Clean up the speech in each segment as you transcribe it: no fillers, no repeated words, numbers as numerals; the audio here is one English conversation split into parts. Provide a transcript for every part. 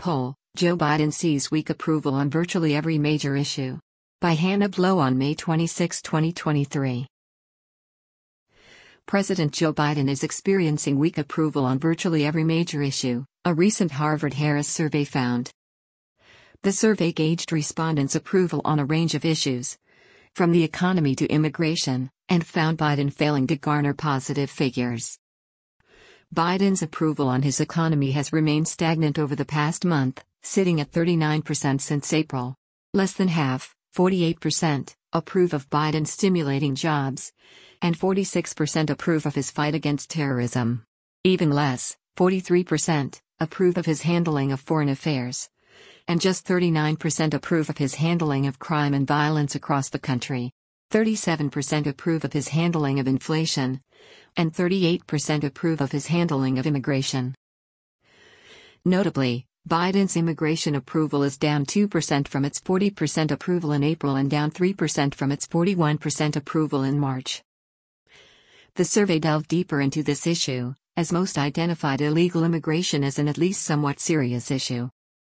poll, Joe Biden sees weak approval on virtually every major issue. By Hannah Blow on May 26, 2023. President Joe Biden is experiencing weak approval on virtually every major issue, a recent Harvard-Harris survey found. The survey gauged respondents' approval on a range of issues, from the economy to immigration, and found Biden failing to garner positive figures. Biden's approval on his economy has remained stagnant over the past month, sitting at 39% since April. Less than half, 48%, approve of Biden stimulating jobs, and 46% approve of his fight against terrorism. Even less, 43%, approve of his handling of foreign affairs. And just 39% approve of his handling of crime and violence across the country. 37% approve of his handling of inflation. And 38% approve of his handling of immigration. Notably, Biden's immigration approval is down 2% from its 40% approval in April and down 3% from its 41% approval in March. The survey delved deeper into this issue, as most identified illegal immigration as an at least somewhat serious issue.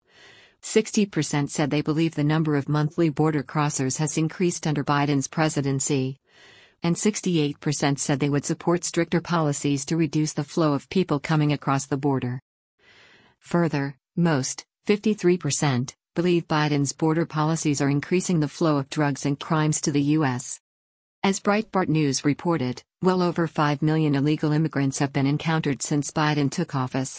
60% said they believe the number of monthly border crossers has increased under Biden's presidency, and 68% said they would support stricter policies to reduce the flow of people coming across the border. Further, most, 53%, believe Biden's border policies are increasing the flow of drugs and crimes to the U.S. As Breitbart News reported, well over 5 million illegal immigrants have been encountered since Biden took office.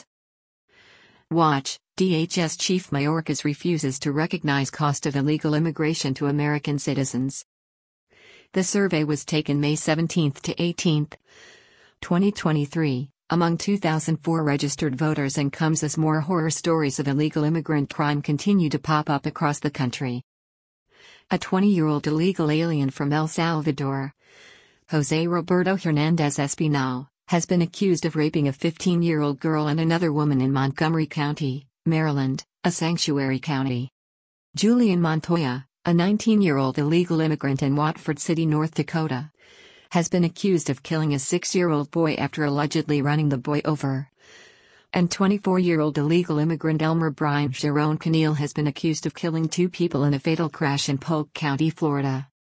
Watch, DHS Chief Mayorkas refuses to recognize cost of illegal immigration to American citizens. The survey was taken May 17 to 18, 2023, among 2,004 registered voters and comes as more horror stories of illegal immigrant crime continue to pop up across the country. A 20-year-old illegal alien from El Salvador, Jose Roberto Hernandez Espinal, has been accused of raping a 15-year-old girl and another woman in Montgomery County, Maryland, a sanctuary county. Julian Montoya, a 19-year-old illegal immigrant in Watford City, North Dakota, has been accused of killing a 6-year-old boy after allegedly running the boy over. And 24-year-old illegal immigrant Elmer Brian Jerome Cannell has been accused of killing 2 people in a fatal crash in Polk County, Florida.